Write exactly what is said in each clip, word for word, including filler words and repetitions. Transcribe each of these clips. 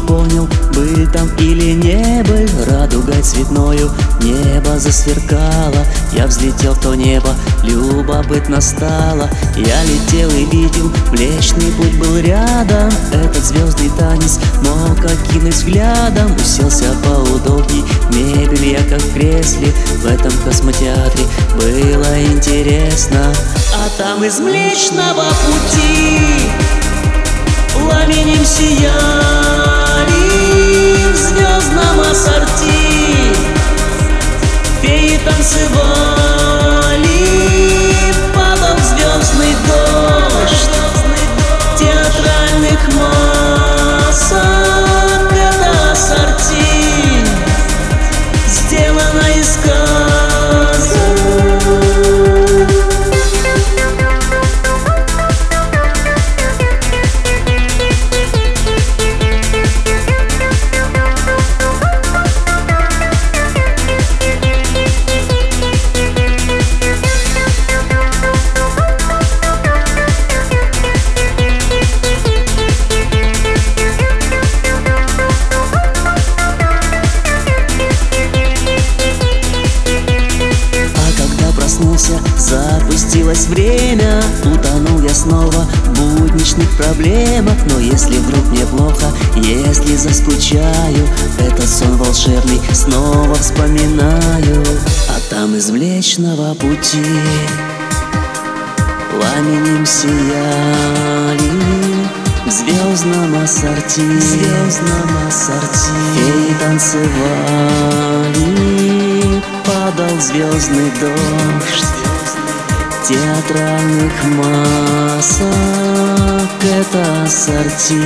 понял, был там или не был. Радугой цветною небо засверкало. Я взлетел в то небо, любопытно стало. Я летел и видел, Млечный Путь был рядом. Этот звездный танец мог окинуть взглядом. Уселся поудобней, мебель я как в кресле. В этом космотеатре было интересно. А там из Млечного Пути пламенем сияли в звездном ассорти. Феи танцевали, падал звездный дождь театральных масок. Это ассорти сделано из сказок. Запустилось время, утонул я снова в будничных проблемах. Но если вдруг мне плохо, если заскучаю, этот сон волшебный снова вспоминаю. А там из Млечного Пути пламенем сияли в звездном ассорти, в звездном ассорти. Феи танцевали, падал звездный дождь театральных масок. Это ассорти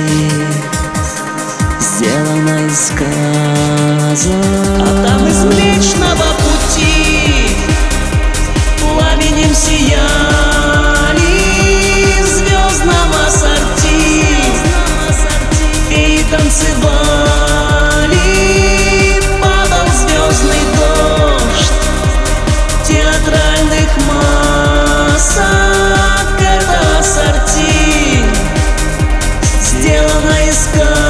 сделано из сказок. А там из Млечного Пути пламенем сияли в звездном ассорти. Феи танцевали, падал звездный дождь театральных масок. Это ассорти сделано из сказок.